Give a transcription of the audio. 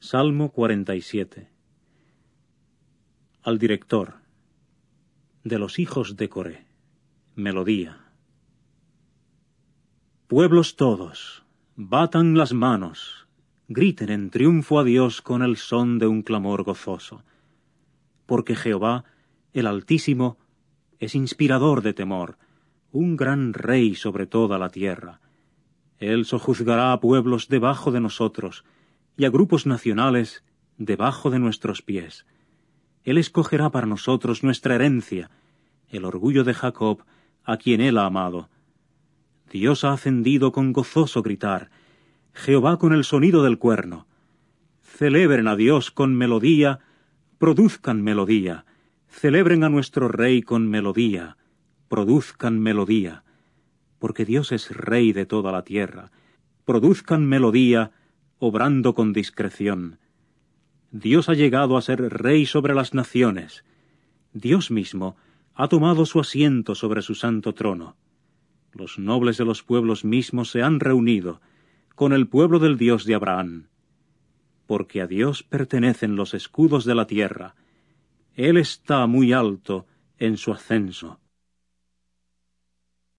Salmo 47. Al director. De los hijos de Coré. Melodía. Pueblos todos, batan las manos, griten en triunfo a Dios con el son de un clamor gozoso. Porque Jehová, el Altísimo, es inspirador de temor, un gran rey sobre toda la tierra. Él sojuzgará a pueblos debajo de nosotros, y a grupos nacionales debajo de nuestros pies. Él escogerá para nosotros nuestra herencia, el orgullo de Jacob, a quien él ha amado. Dios ha ascendido con gozoso gritar, Jehová con el sonido del cuerno. Celebren a Dios con melodía, produzcan melodía, celebren a nuestro Rey con melodía, produzcan melodía, porque Dios es Rey de toda la tierra. Produzcan melodía, obrando con discreción. Dios ha llegado a ser Rey sobre las naciones. Dios mismo ha tomado su asiento sobre su santo trono. Los nobles de los pueblos mismos se han reunido con el pueblo del Dios de Abraham. Porque a Dios pertenecen los escudos de la tierra. Él está muy alto en su ascenso.